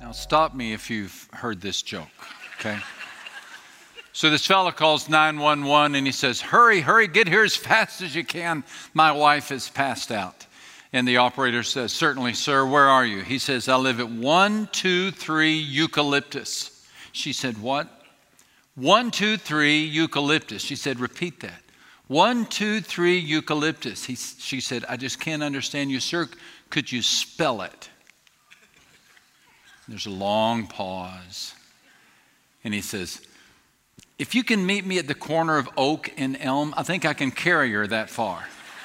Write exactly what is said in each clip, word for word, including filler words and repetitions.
Now stop me if you've heard this joke, okay? So this fellow calls nine one one and he says, hurry, hurry, get here as fast as you can. My wife is passed out. And the operator says, certainly, sir, where are you? He says, I live at one two three Eucalyptus. She said, what? one two three Eucalyptus. She said, repeat that. one two three Eucalyptus. He, she said, I just can't understand you, sir. Could you spell it? There's a long pause. And he says, if you can meet me at the corner of Oak and Elm, I think I can carry her that far.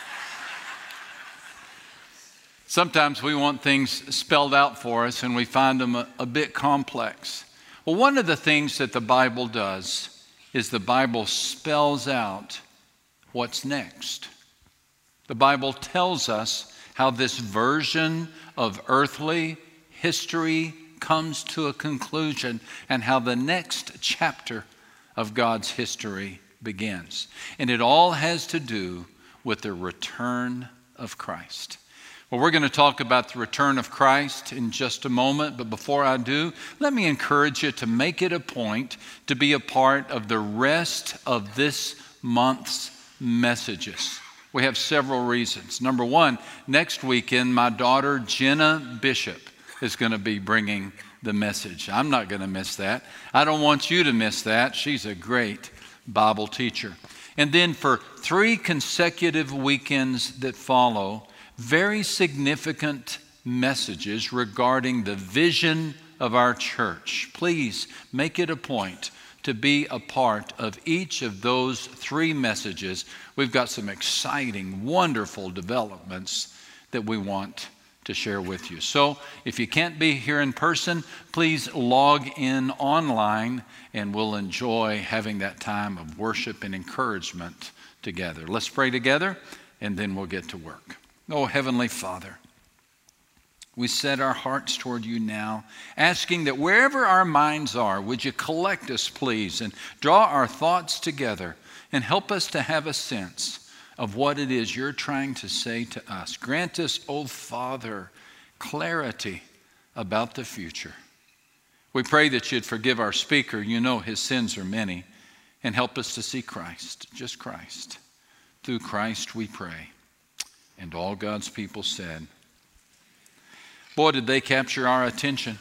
Sometimes we want things spelled out for us and we find them a, a bit complex. Well, one of the things that the Bible does is the Bible spells out what's next. The Bible tells us how this version of earthly history comes to a conclusion and how the next chapter of God's history begins. And it all has to do with the return of Christ. Well, we're going to talk about the return of Christ in just a moment, but before I do, let me encourage you to make it a point to be a part of the rest of this month's messages. We have several reasons. Number one, next weekend, my daughter Jenna Bishop is going to be bringing the message. I'm not going to miss that. I don't want you to miss that. She's a great Bible teacher. And then for three consecutive weekends that follow, very significant messages regarding the vision of our church. Please make it a point to be a part of each of those three messages. We've got some exciting, wonderful developments that we want to share with you. So if you can't be here in person, please log in online and we'll enjoy having that time of worship and encouragement together. Let's pray together and then we'll get to work. Oh, Heavenly Father, we set our hearts toward you now, asking that wherever our minds are, would you collect us, please, and draw our thoughts together and help us to have a sense of what it is you're trying to say to us. Grant us, oh Father, clarity about the future. We pray that you'd forgive our speaker. You know his sins are many, and help us to see Christ, just Christ. Through Christ we pray. And all God's people said, boy, did they capture our attention.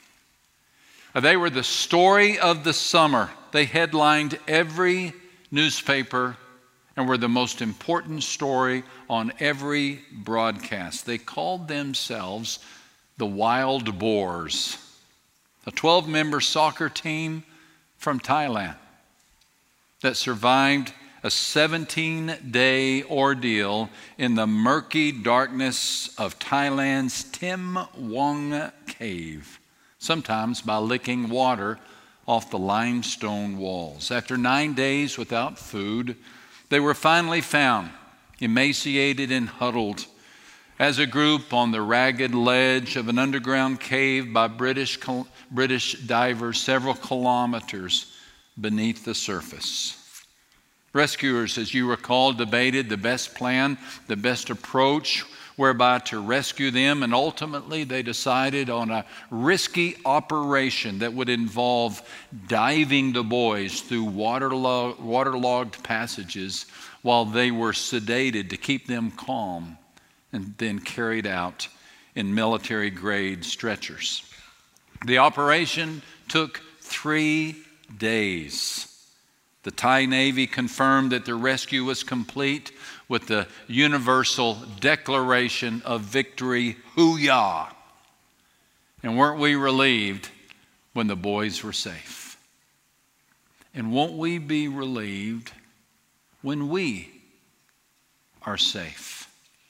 They were the story of the summer. They headlined every newspaper and were the most important story on every broadcast. They called themselves the Wild Boars, a twelve-member soccer team from Thailand that survived a seventeen-day ordeal in the murky darkness of Thailand's Tim Wong Cave, sometimes by licking water off the limestone walls. After nine days without food, they were finally found, emaciated and huddled, as a group on the ragged ledge of an underground cave by British, British divers several kilometers beneath the surface. Rescuers, as you recall, debated the best plan, the best approach whereby to rescue them, and ultimately they decided on a risky operation that would involve diving the boys through waterlog- waterlogged passages while they were sedated to keep them calm, and then carried out in military-grade stretchers. The operation took three days. The Thai Navy confirmed that the rescue was complete with the universal declaration of victory, hoo-yah. And weren't we relieved when the boys were safe? And won't we be relieved when we are safe?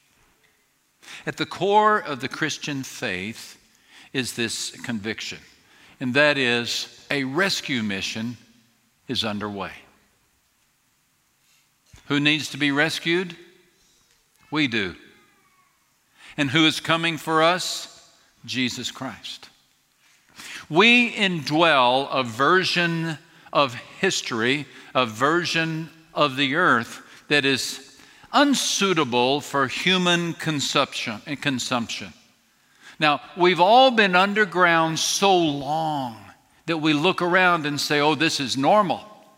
At the core of the Christian faith is this conviction, and that is a rescue mission is underway. Who needs to be rescued? We do. And who is coming for us? Jesus Christ. We indwell a version of history, a version of the earth that is unsuitable for human consumption and consumption. Now, we've all been underground so long that we look around and say, oh, this is normal.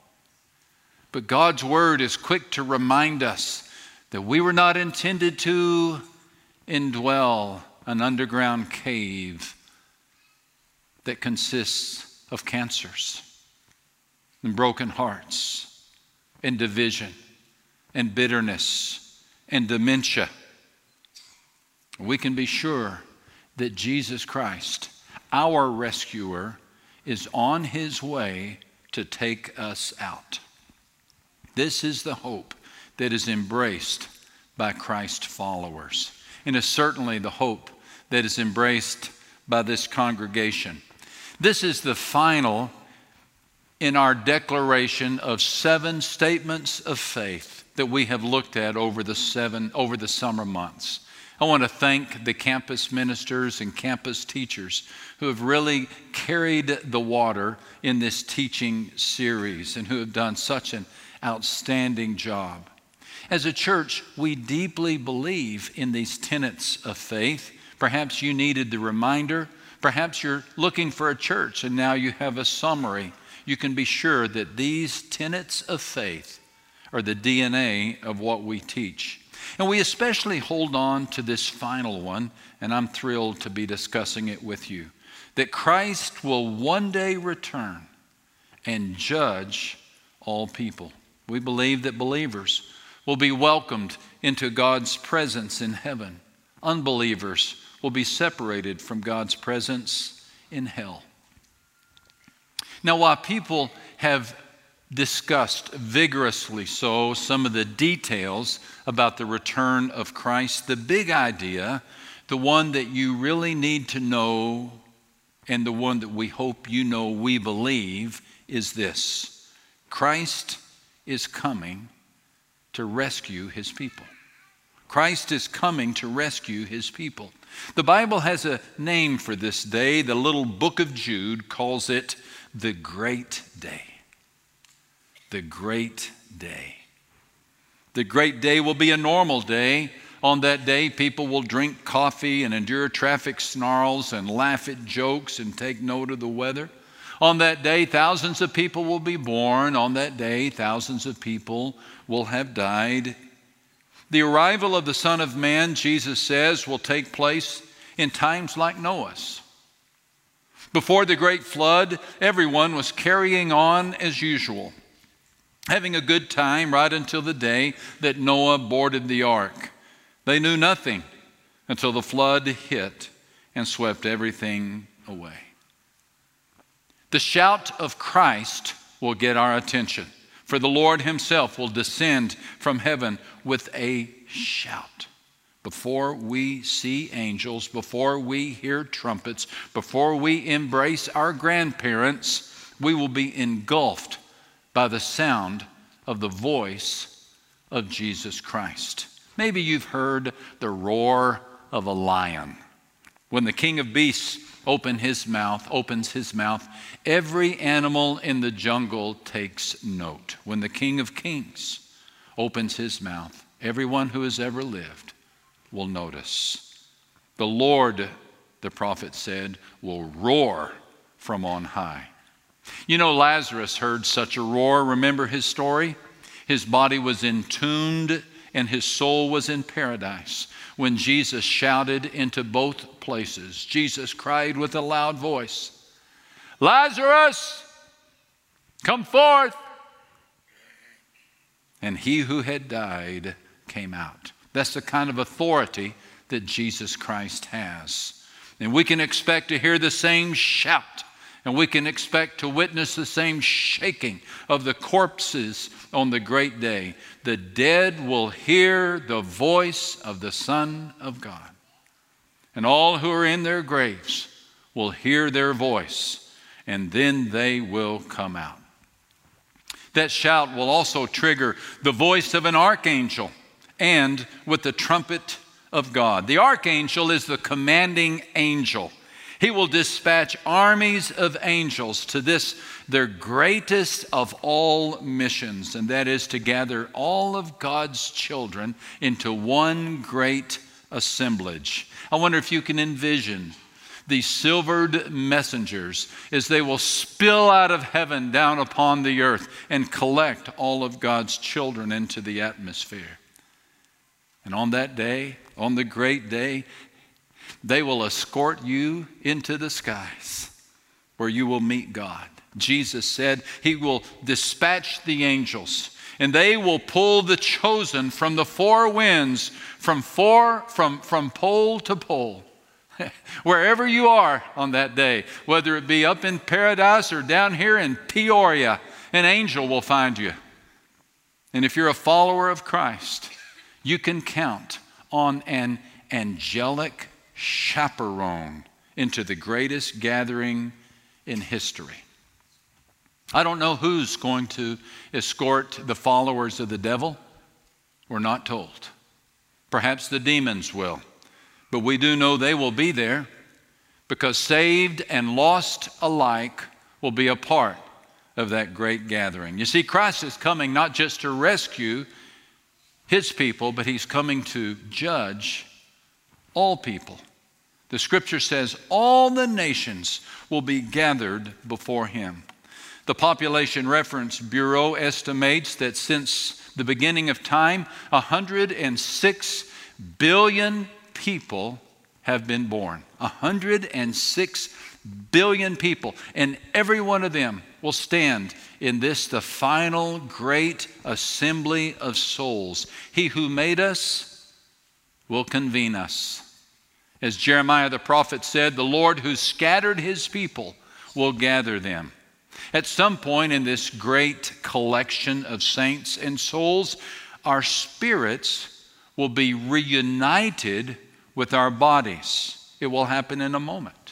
But God's word is quick to remind us that we were not intended to indwell an underground cave that consists of cancers and broken hearts and division and bitterness and dementia. We can be sure that Jesus Christ, our rescuer, is on his way to take us out. This is the hope that is embraced by Christ followers, and is certainly the hope that is embraced by this congregation. This is the final in our declaration of seven statements of faith that we have looked at over the seven over the summer months. I want to thank the campus ministers and campus teachers who have really carried the water in this teaching series and who have done such an outstanding job. As a church, we deeply believe in these tenets of faith. Perhaps you needed the reminder. Perhaps you're looking for a church and now you have a summary. You can be sure that these tenets of faith are the D N A of what we teach. And we especially hold on to this final one, and I'm thrilled to be discussing it with you, that Christ will one day return and judge all people. We believe that believers will be welcomed into God's presence in heaven. Unbelievers will be separated from God's presence in hell. Now, while people have discussed vigorously so some of the details about the return of Christ, the big idea, the one that you really need to know, and the one that we hope you know we believe, is this: Christ is coming to rescue his people. Christ is coming to rescue his people. The Bible has a name for this day. The little book of Jude calls it the Great Day. The Great Day. The Great Day will be a normal day. On that day, people will drink coffee and endure traffic snarls and laugh at jokes and take note of the weather. On that day, thousands of people will be born. On that day, thousands of people will have died. The arrival of the Son of Man, Jesus says, will take place in times like Noah's. Before the great flood, everyone was carrying on as usual, having a good time right until the day that Noah boarded the ark. They knew nothing until the flood hit and swept everything away. The shout of Christ will get our attention, for the Lord himself will descend from heaven with a shout. Before we see angels, before we hear trumpets, before we embrace our grandparents, we will be engulfed by the sound of the voice of Jesus Christ. Maybe you've heard the roar of a lion. When the king of beasts open his mouth, opens his mouth, every animal in the jungle takes note. When the King of Kings opens his mouth, everyone who has ever lived will notice. The Lord, the prophet said, will roar from on high. You know, Lazarus heard such a roar. Remember his story? His body was entombed and his soul was in paradise when Jesus shouted into both places. Jesus cried with a loud voice, "Lazarus, come forth!" And he who had died came out. That's the kind of authority that Jesus Christ has. And we can expect to hear the same shout, and we can expect to witness the same shaking of the corpses on the great day. The dead will hear the voice of the Son of God. And all who are in their graves will hear their voice, and then they will come out. That shout will also trigger the voice of an archangel, and with the trumpet of God. The archangel is the commanding angel. He will dispatch armies of angels to this, their greatest of all missions, and that is to gather all of God's children into one great assemblage. I wonder if you can envision these silvered messengers as they will spill out of heaven down upon the earth and collect all of God's children into the atmosphere. And on that day, on the great day, they will escort you into the skies where you will meet God. Jesus said he will dispatch the angels, and they will pull the chosen from the four winds, from four, from, from pole to pole. Wherever you are on that day, whether it be up in paradise or down here in Peoria, an angel will find you. And if you're a follower of Christ, you can count on an angelic chaperone into the greatest gathering in history. I don't know who's going to escort the followers of the devil. We're not told. Perhaps the demons will. But we do know they will be there, because saved and lost alike will be a part of that great gathering. You see, Christ is coming not just to rescue his people, but he's coming to judge all people. The scripture says all the nations will be gathered before him. The Population Reference Bureau estimates that since the beginning of time, one hundred six billion people have been born. one hundred six billion people. And every one of them will stand in this, the final great assembly of souls. He who made us will convene us. As Jeremiah the prophet said, the Lord who scattered his people will gather them. At some point in this great collection of saints and souls, our spirits will be reunited with our bodies. It will happen in a moment.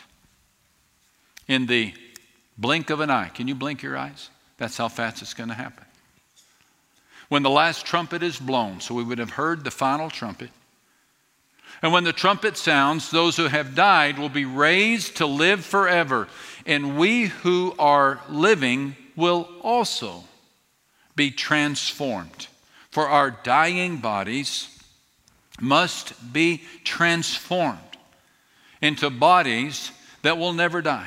In the blink of an eye. Can you blink your eyes? That's how fast it's going to happen. When the last trumpet is blown, so we would have heard the final trumpet. And when the trumpet sounds, those who have died will be raised to live forever. And we who are living will also be transformed. For our dying bodies must be transformed into bodies that will never die.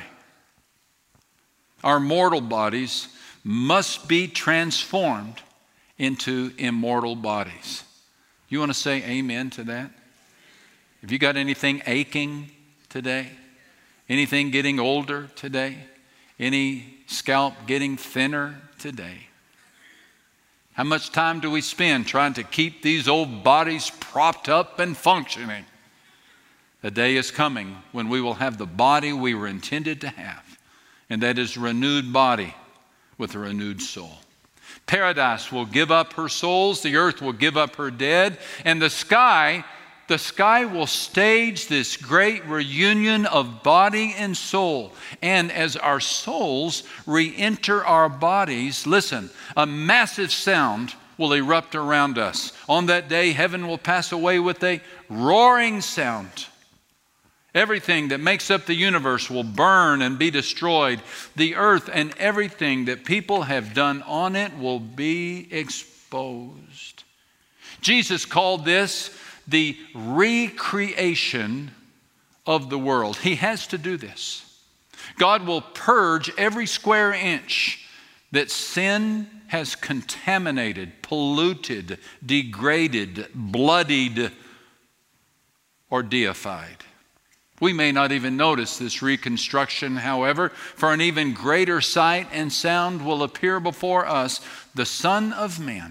Our mortal bodies must be transformed into immortal bodies. You want to say amen to that? Have you got anything aching today? Anything getting older today? Any scalp getting thinner today? How much time do we spend trying to keep these old bodies propped up and functioning? A day is coming when we will have the body we were intended to have, and that is a renewed body with a renewed soul. Paradise will give up her souls, the earth will give up her dead, and the sky The sky will stage this great reunion of body and soul. And as our souls re-enter our bodies, listen, a massive sound will erupt around us. On that day, heaven will pass away with a roaring sound. Everything that makes up the universe will burn and be destroyed. The earth and everything that people have done on it will be exposed. Jesus called this the recreation of the world. He has to do this. God will purge every square inch that sin has contaminated, polluted, degraded, bloodied, or deified. We may not even notice this reconstruction, however, for an even greater sight and sound will appear before us, the Son of Man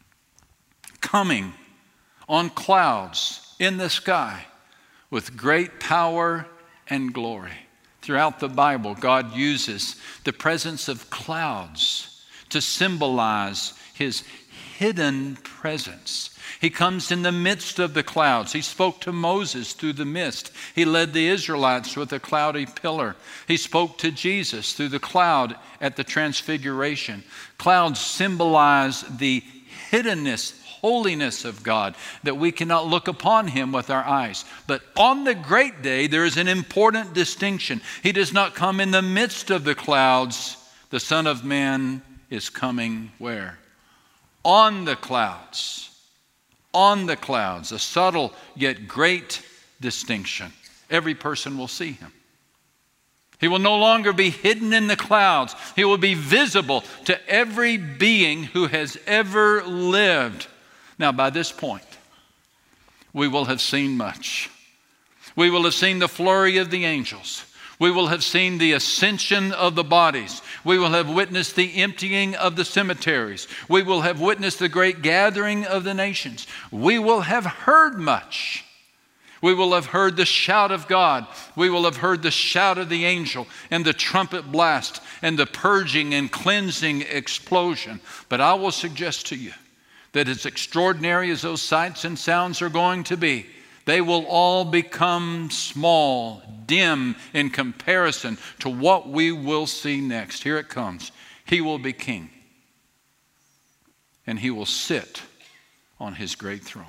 coming on clouds in the sky with great power and glory. Throughout the Bible, God uses the presence of clouds to symbolize his hidden presence. He comes in the midst of the clouds. He spoke to Moses through the mist. He led the Israelites with a cloudy pillar. He spoke to Jesus through the cloud at the Transfiguration. Clouds symbolize the hiddenness, holiness of God, that we cannot look upon him with our eyes. But on the great day, there is an important distinction. He does not come in the midst of the clouds. The Son of Man is coming where? On the clouds. on the clouds, a subtle yet great distinction. Every person will see him. He will no longer be hidden in the clouds. He will be visible to every being who has ever lived. Now, by this point, we will have seen much. We will have seen the flurry of the angels. We will have seen the ascension of the bodies. We will have witnessed the emptying of the cemeteries. We will have witnessed the great gathering of the nations. We will have heard much. We will have heard the shout of God. We will have heard the shout of the angel and the trumpet blast and the purging and cleansing explosion. But I will suggest to you that as extraordinary as those sights and sounds are going to be, they will all become small, dim in comparison to what we will see next. Here it comes. He will be king, and he will sit on his great throne.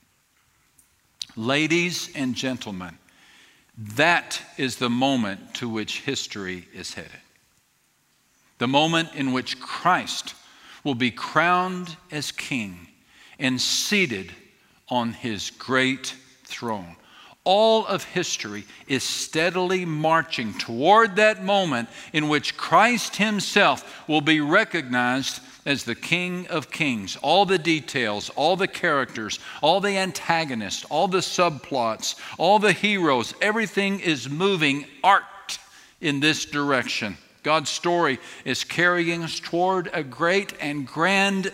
Ladies and gentlemen, that is the moment to which history is headed. The moment in which Christ will be crowned as king and seated on his great throne. All of history is steadily marching toward that moment in which Christ himself will be recognized as the King of Kings. All the details, all the characters, all the antagonists, all the subplots, all the heroes, everything is moving art in this direction. God's story is carrying us toward a great and grand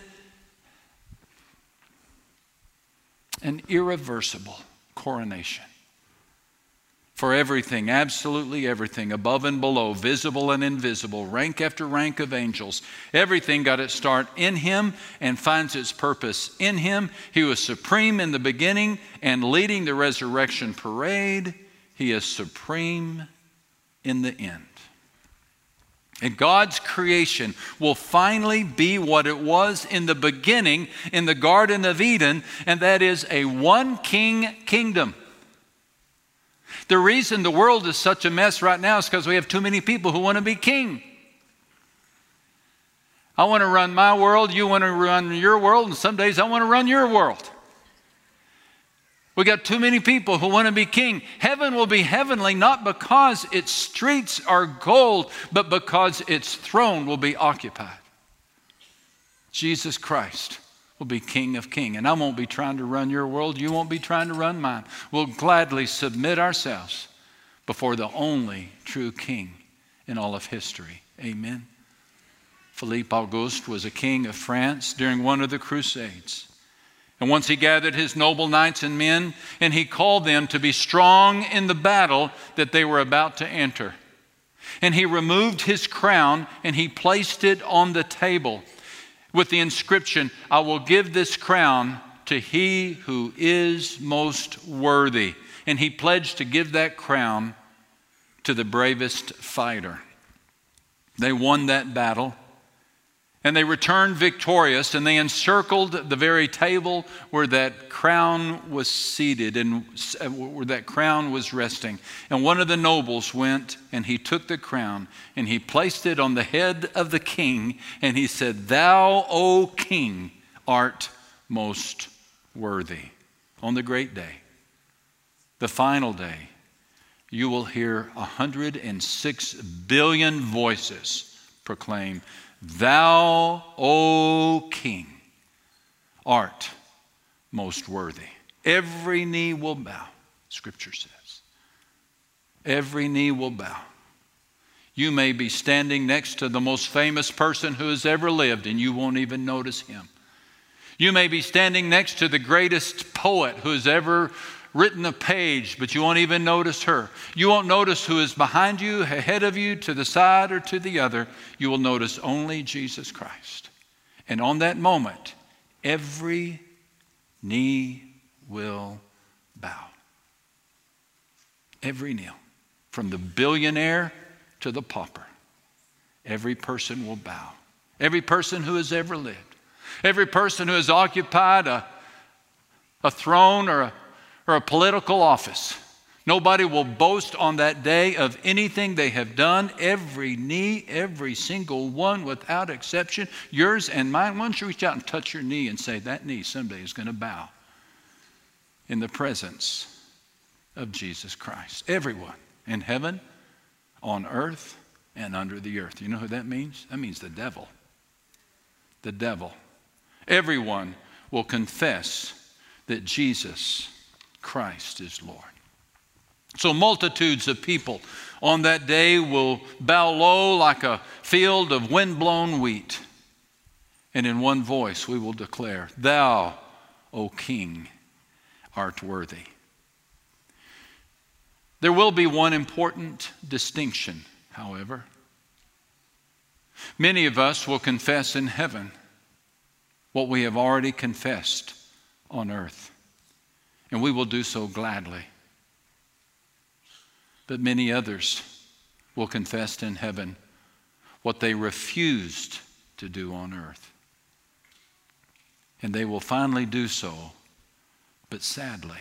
and irreversible coronation. For everything, absolutely everything, above and below, visible and invisible, rank after rank of angels, everything got its start in him and finds its purpose in him. He was supreme in the beginning and leading the resurrection parade. He is supreme in the end. And God's creation will finally be what it was in the beginning in the Garden of Eden, and that is a one-king kingdom. The reason the world is such a mess right now is because we have too many people who want to be king. I want to run my world, you want to run your world, and some days I want to run your world. We got too many people who want to be king. Heaven will be heavenly not because its streets are gold, but because its throne will be occupied. Jesus Christ will be King of Kings. And I won't be trying to run your world. You won't be trying to run mine. We'll gladly submit ourselves before the only true King in all of history. Amen. Philippe Auguste was a king of France during one of the Crusades. And once he gathered his noble knights and men, and he called them to be strong in the battle that they were about to enter. And he removed his crown and he placed it on the table with the inscription, "I will give this crown to he who is most worthy." And he pledged to give that crown to the bravest fighter. They won that battle. And they returned victorious, and they encircled the very table where that crown was seated and where that crown was resting. And one of the nobles went and he took the crown and he placed it on the head of the king, and he said, "Thou, O king, art most worthy." On the great day, the final day, you will hear one hundred six billion voices proclaim, "Thou, O King, art most worthy." Every knee will bow, Scripture says. Every knee will bow. You may be standing next to the most famous person who has ever lived, and you won't even notice him. You may be standing next to the greatest poet who has ever written a page, but you won't even notice her. You won't notice who is behind you, ahead of you, to the side or to the other. You will notice only Jesus Christ. And on that moment, every knee will bow. Every knee, from the billionaire to the pauper. Every person will bow. Every person who has ever lived. Every person who has occupied a, a throne or a or a political office. Nobody will boast on that day of anything they have done. Every knee, every single one without exception, yours and mine. Why don't you reach out and touch your knee and say, that knee someday is going to bow in the presence of Jesus Christ. Everyone in heaven, on earth, and under the earth. You know who that means? That means the devil. The devil. Everyone will confess that Jesus Christ is Lord. So multitudes of people on that day will bow low like a field of wind-blown wheat. And in one voice we will declare, Thou, O King, art worthy. There will be one important distinction, however. Many of us will confess in heaven what we have already confessed on earth, and we will do so gladly. But many others will confess in heaven what they refused to do on earth. And they will finally do so, but sadly.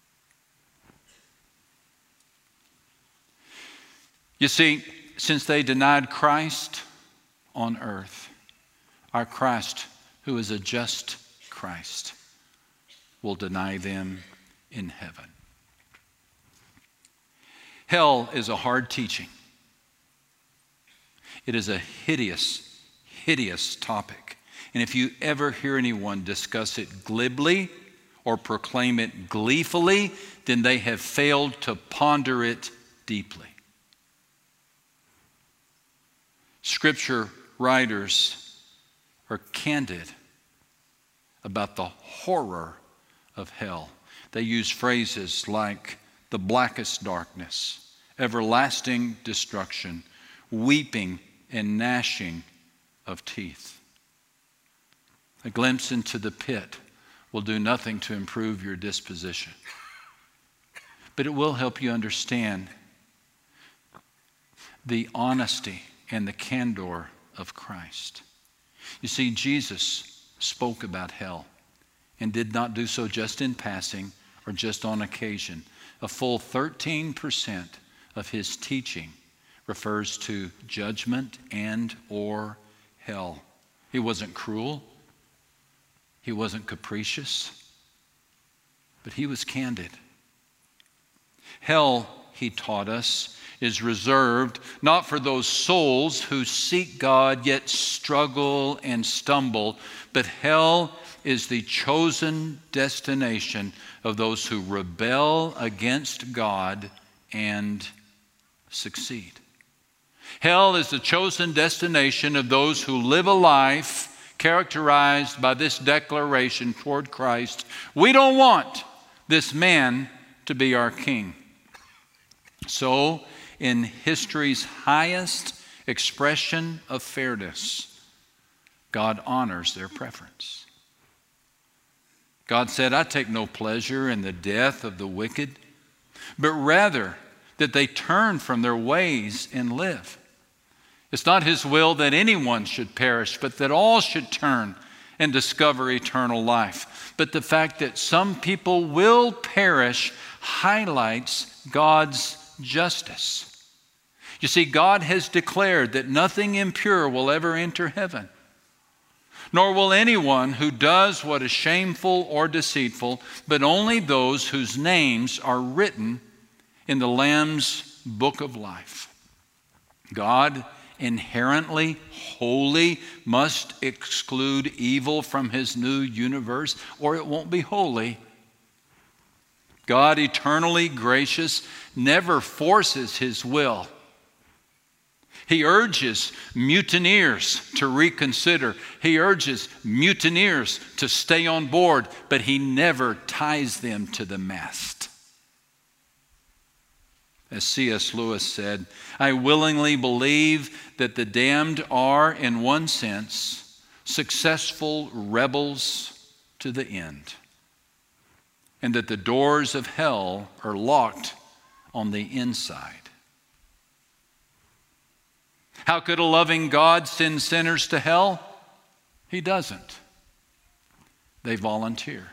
You see, since they denied Christ on earth, our Christ, who is a just Christ, will deny them in heaven. Hell is a hard teaching. It is a hideous, hideous topic. And if you ever hear anyone discuss it glibly or proclaim it gleefully, then they have failed to ponder it deeply. Scripture writers are candid about the horror of hell. They use phrases like the blackest darkness, everlasting destruction, weeping and gnashing of teeth. A glimpse into the pit will do nothing to improve your disposition, but it will help you understand the honesty and the candor of Christ. You see, Jesus spoke about hell and did not do so just in passing or just on occasion. A full thirteen percent of his teaching refers to judgment and or hell. He wasn't cruel. He wasn't capricious. But he was candid. Hell, he taught us, is reserved not for those souls who seek God yet struggle and stumble, but hell is the chosen destination of those who rebel against God and succeed. Hell is the chosen destination of those who live a life characterized by this declaration toward Christ: we don't want this man to be our king. So, in history's highest expression of fairness, God honors their preference. God said, I take no pleasure in the death of the wicked, but rather that they turn from their ways and live. It's not his will that anyone should perish, but that all should turn and discover eternal life. But the fact that some people will perish highlights God's justice. You see, God has declared that nothing impure will ever enter heaven, nor will anyone who does what is shameful or deceitful, but only those whose names are written in the Lamb's book of life. God, inherently holy, must exclude evil from his new universe, or it won't be holy. God, eternally gracious, never forces his will. He urges mutineers to reconsider. He urges mutineers to stay on board, but he never ties them to the mast. As C S Lewis said, I willingly believe that the damned are, in one sense, successful rebels to the end, and that the doors of hell are locked on the inside. How could a loving God send sinners to hell? He doesn't. They volunteer.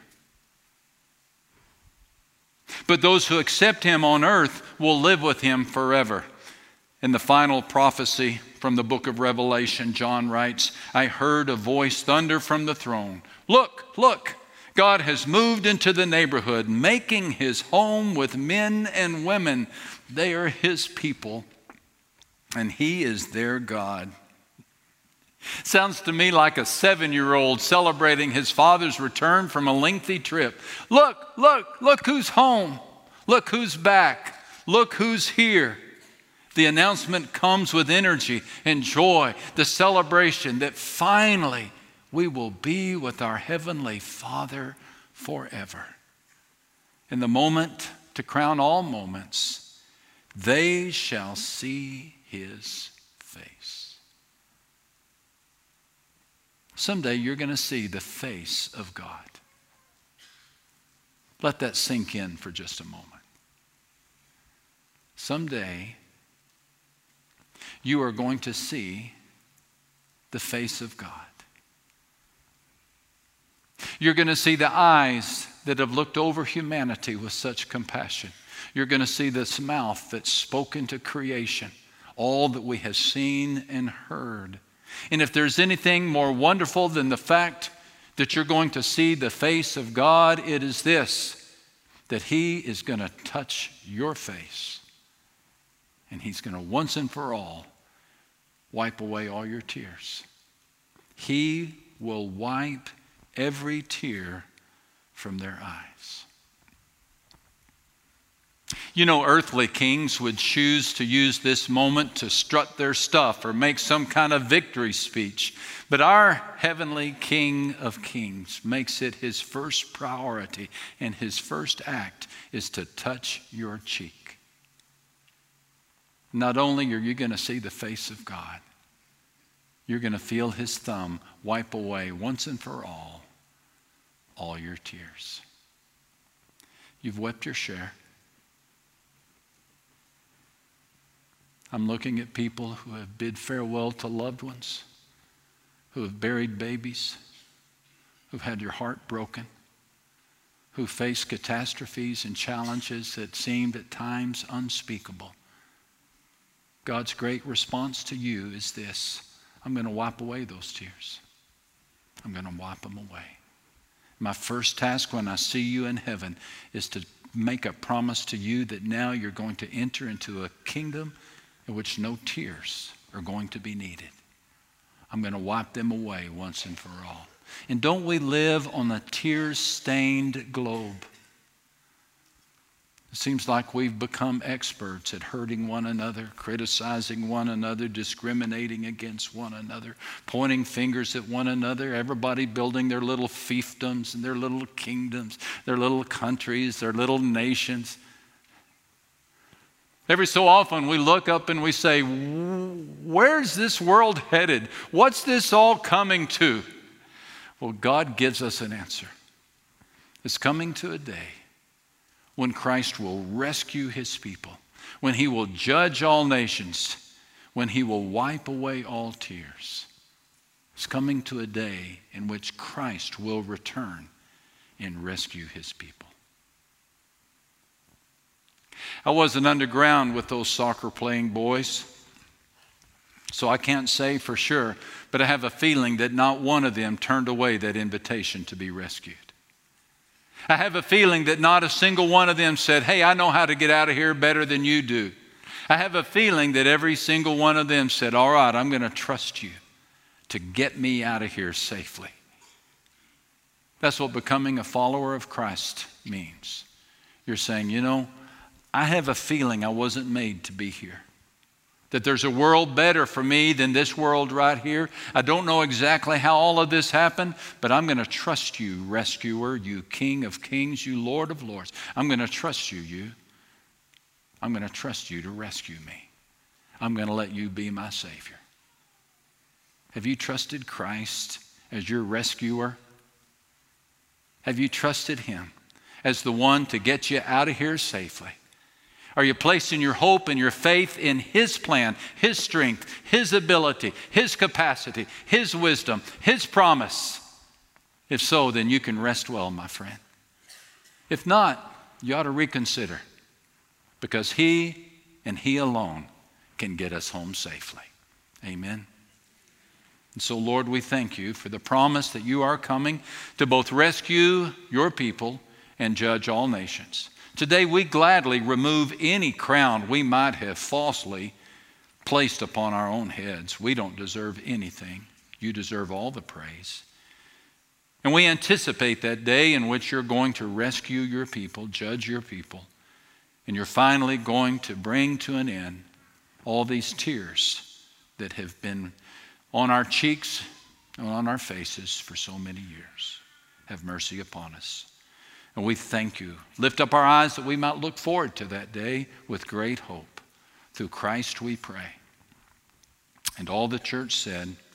But those who accept him on earth will live with him forever. In the final prophecy from the book of Revelation, John writes, I heard a voice thunder from the throne. Look, look, God has moved into the neighborhood, making his home with men and women. They are his people, and he is their God. Sounds to me like a seven-year-old celebrating his father's return from a lengthy trip. Look, look, look who's home. Look who's back. Look who's here. The announcement comes with energy and joy, the celebration that finally we will be with our Heavenly Father forever. In the moment to crown all moments, they shall see his face. Someday you're going to see the face of God. Let that sink in for just a moment. Someday you are going to see the face of God. You're going to see the eyes that have looked over humanity with such compassion. You're going to see this mouth that's spoken to creation, all that we have seen and heard. And if there's anything more wonderful than the fact that you're going to see the face of God, it is this, that he is going to touch your face. And he's going to once and for all wipe away all your tears. He will wipe every tear from their eyes. You know, earthly kings would choose to use this moment to strut their stuff or make some kind of victory speech. But our heavenly King of Kings makes it his first priority, and his first act is to touch your cheek. Not only are you going to see the face of God, you're going to feel his thumb wipe away once and for all, all your tears. You've wept your share. I'm looking at people who have bid farewell to loved ones, who have buried babies, who've had your heart broken, who face catastrophes and challenges that seemed at times unspeakable. God's great response to you is this: I'm going to wipe away those tears. I'm going to wipe them away. My first task when I see you in heaven is to make a promise to you that now you're going to enter into a kingdom in which no tears are going to be needed. I'm going to wipe them away once and for all. And don't we live on a tear-stained globe? It seems like we've become experts at hurting one another, criticizing one another, discriminating against one another, pointing fingers at one another, everybody building their little fiefdoms and their little kingdoms, their little countries, their little nations. Every so often we look up and we say, where's this world headed? What's this all coming to? Well, God gives us an answer. It's coming to a day when Christ will rescue his people, when he will judge all nations, when he will wipe away all tears. It's coming to a day in which Christ will return and rescue his people. I wasn't underground with those soccer-playing boys, so I can't say for sure, but I have a feeling that not one of them turned away that invitation to be rescued. I have a feeling that not a single one of them said, hey, I know how to get out of here better than you do. I have a feeling that every single one of them said, all right, I'm going to trust you to get me out of here safely. That's what becoming a follower of Christ means. You're saying, you know, I have a feeling I wasn't made to be here. That there's a world better for me than this world right here. I don't know exactly how all of this happened, but I'm going to trust you, rescuer, you King of Kings, you Lord of Lords. I'm going to trust you, you. I'm going to trust you to rescue me. I'm going to let you be my Savior. Have you trusted Christ as your rescuer? Have you trusted him as the one to get you out of here safely? Are you placing your hope and your faith in his plan, his strength, his ability, his capacity, his wisdom, his promise? If so, then you can rest well, my friend. If not, you ought to reconsider, because he and he alone can get us home safely. Amen. And so, Lord, we thank you for the promise that you are coming to both rescue your people and judge all nations. Today, we gladly remove any crown we might have falsely placed upon our own heads. We don't deserve anything. You deserve all the praise. And we anticipate that day in which you're going to rescue your people, judge your people, and you're finally going to bring to an end all these tears that have been on our cheeks and on our faces for so many years. Have mercy upon us. And we thank you. Lift up our eyes that we might look forward to that day with great hope. Through Christ we pray. And all the church said,